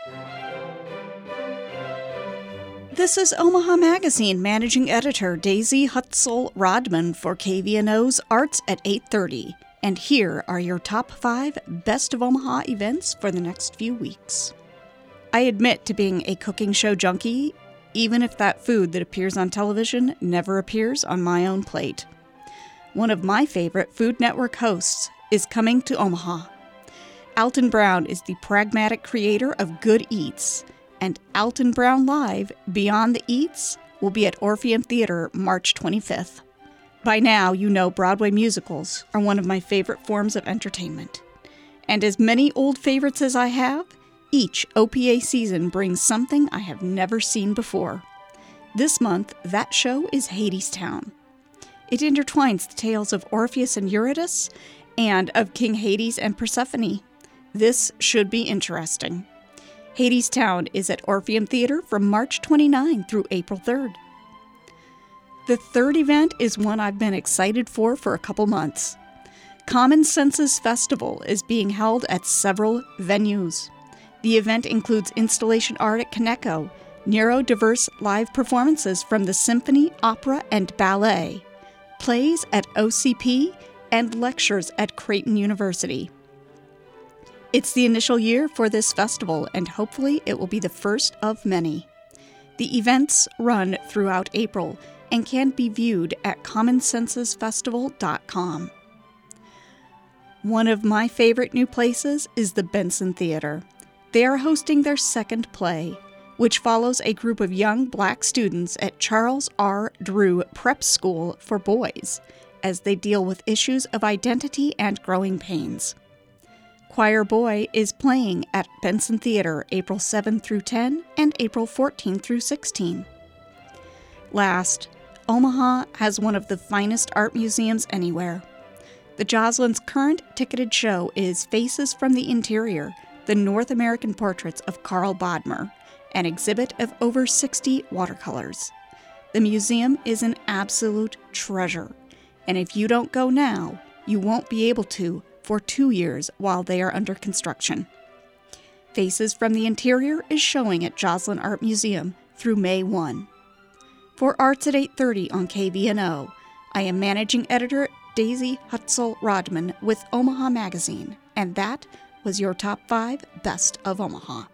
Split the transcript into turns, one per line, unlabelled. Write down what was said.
This is Omaha Magazine Managing Editor Daisy Hutzel-Rodman for KVNO's Arts at 8:30. And here are your top 5 Best of Omaha events for the next few weeks. I admit to being a cooking show junkie, even if that food that appears on television never appears on my own plate. One of my favorite Food Network hosts is coming to Omaha. Alton Brown is the pragmatic creator of Good Eats, and Alton Brown Live Beyond the Eats will be at Orpheum Theater March 25th. By now, you know Broadway musicals are one of my favorite forms of entertainment. And as many old favorites as I have, each OPA season brings something I have never seen before. This month, that show is Hadestown. It intertwines the tales of Orpheus and Eurydice and of King Hades and Persephone. This should be interesting. Hadestown is at Orpheum Theater from March 29 through April 3rd. The third event is one I've been excited for a couple months. Common Senses Festival is being held at several venues. The event includes installation art at Kaneko, neurodiverse live performances from the symphony, opera, and ballet, plays at OCP, and lectures at Creighton University. It's the initial year for this festival, and hopefully it will be the first of many. The events run throughout April and can be viewed at commonsensesfestival.com. One of my favorite new places is the Benson Theater. They are hosting their second play, which follows a group of young Black students at Charles R. Drew Prep School for Boys as they deal with issues of identity and growing pains. Choir Boy is playing at Benson Theater April 7 through 10 and April 14 through 16. Last, Omaha has one of the finest art museums anywhere. The Joslin's current ticketed show is Faces from the Interior, the North American portraits of Carl Bodmer, an exhibit of over 60 watercolors. The museum is an absolute treasure, and if you don't go now, you won't be able to for 2 years while they are under construction. Faces from the Interior is showing at Joslin Art Museum through May 1. For Arts at 8:30 on KVNO, I am Managing Editor Daisy Hutzel-Rodman with Omaha Magazine, and that was your top 5 Best of Omaha.